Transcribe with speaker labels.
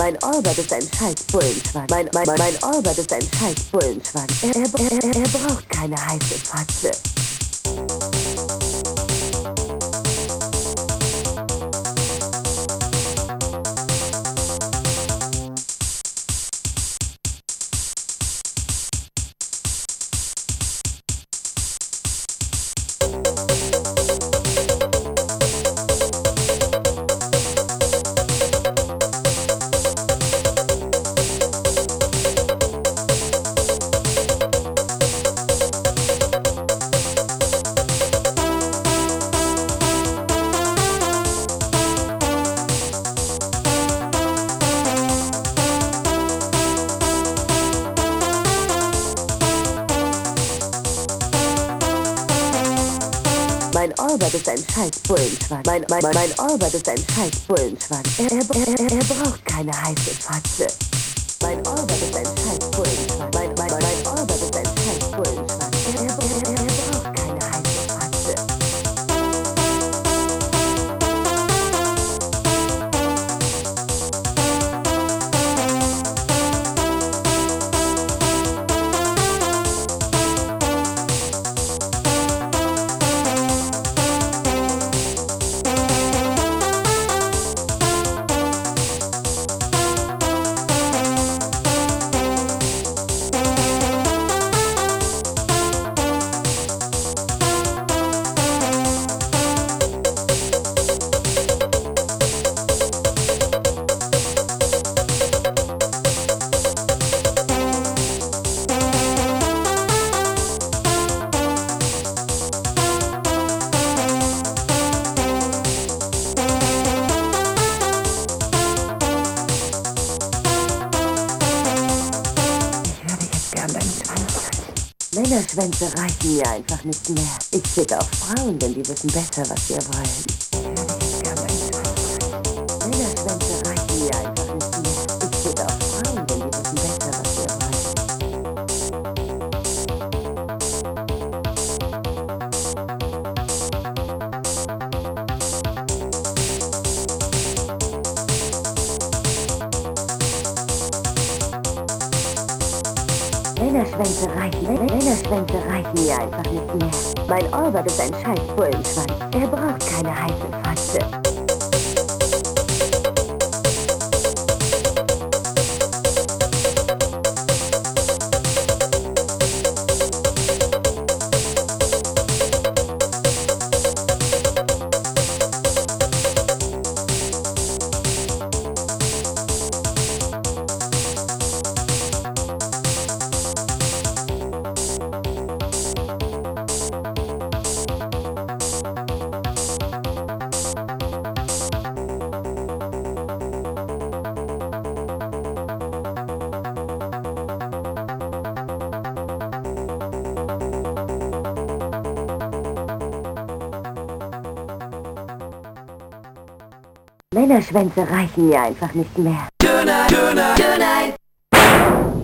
Speaker 1: Mein Albert ist ein scheiß Bullenschwanz. Mein Albert ist ein scheiß Bullenschwanz. Er braucht keine heiße Fratze. Mein Albert ist ein scheiß Bullenschwanz. Mein Albert ist ein scheiß Bullenschwanz. Er braucht keine heiße Fratze. Mein Albert ist ein scheiß Bullenschwanz. Mein Albert ist ein scheiß Bullenschwanz. Er braucht keine heiße Fratze. Männerschwänze reichen mir einfach nicht mehr. Ich fick auf Frauen, denn die wissen besser, was wir wollen. Männerschwänze reichen mir einfach nicht mehr. Ich fick auf Frauen, denn die wissen besser, was wir wollen. Männerschwänze reichen mir einfach nicht mehr. Mein Albert ist ein scheiß Bullenschwanz. Er braucht keine heiße Fratze. Männerschwänze reichen mir einfach nicht mehr. Tonight.